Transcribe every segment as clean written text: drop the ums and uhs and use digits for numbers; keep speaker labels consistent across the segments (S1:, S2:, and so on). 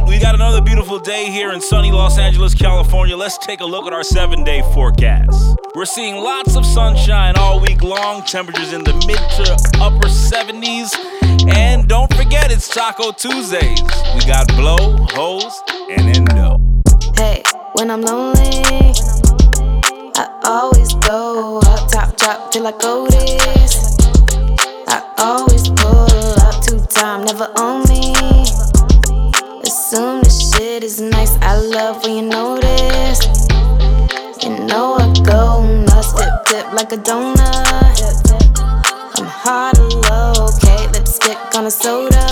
S1: right, we got another beautiful day here in sunny Los Angeles, California. Let's take a look at our 7-day forecast. We're seeing lots of sunshine all week long, temperatures in the mid to upper 70s. And don't forget, it's Taco Tuesdays. We got blow, hose, and endo.
S2: Hey, when I'm lonely, I always go up top, drop till I go this. I always pull up 2 times, never on me. Assume the shit is nice, I love when you notice. You know I go nuts, dip like a donut. I'm hard to locate, lipstick on a soda.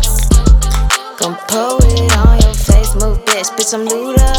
S2: Gon' pull it on your face, move bitch, I'm Luda.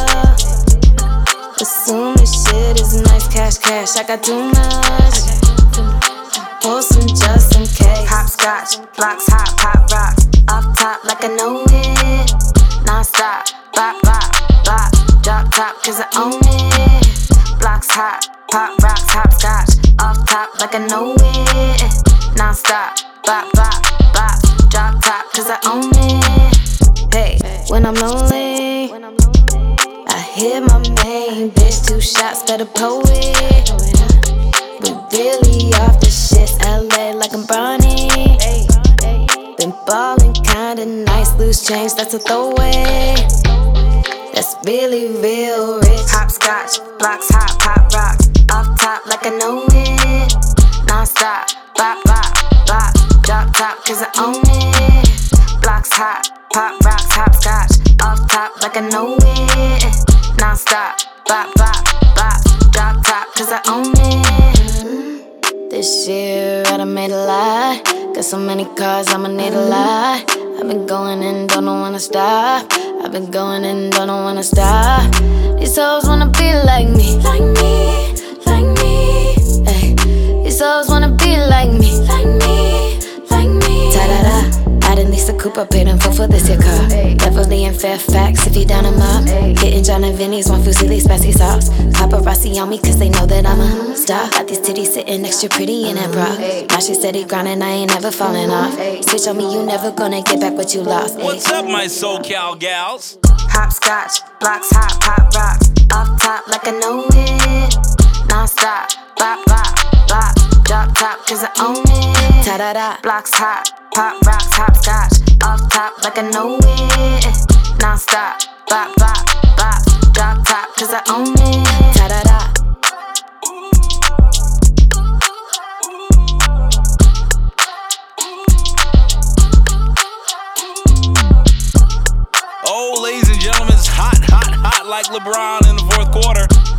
S2: Assume the shit is nice, cash, I got too much. Pour some just in case. Hopscotch, blocks, hop, rocks. Off top like I know it. Non-stop, bop, drop top cause I own it. Blocks hot, pop, rocks, hopscotch. Off top like I know it. Non-stop, bop, drop top cause I own it. Hey, when I'm lonely, I hit my main bitch, 2 shots, better pull it. We really off the shit, LA like I'm Bronny. Been ballin' kinda nice, loose change, that's a throwaway. That's really real rich. Hopscotch, blocks, hop, rocks. Off top like I know it. Non-stop, bop, drop top cause I own it. Blocks hot, pop, rocks, hopscotch. Off top like I know it. Non-stop, bop, drop top cause I own it. This year I done made a lot. Got so many cars, I'ma need a lot. I've been going and don't know when to stop. I've been going and don't know when to stop. These hoes wanna be like me, like me, like me. Ay. These hoes wanna be like me, like me, like me. Ta-da-da. I done leased a coupe, I paid in full for this here car. Beverly and Fairfax, if you down them up. Hitting John and Vinny's, one fusilli, spicy sauce. Paparazzi on me, cause they know that I'm a star. Got these titties sitting extra pretty in that bra. Now she steady grinding, I ain't never falling off. Switch on me, you never gonna get back what you lost.
S1: What's up, my SoCal gals?
S2: Hopscotch, blocks, hop, rocks. Off top like I know it. Non-stop, bop, drop top cause I own it. Ta-da-da, blocks hot, pop, rocks, hopscotch. Off top like I know it. Non-stop, bop, drop top cause I own it. Ta-da-da.
S1: Oh, ladies and gentlemen, it's hot like LeBron in the 4th quarter.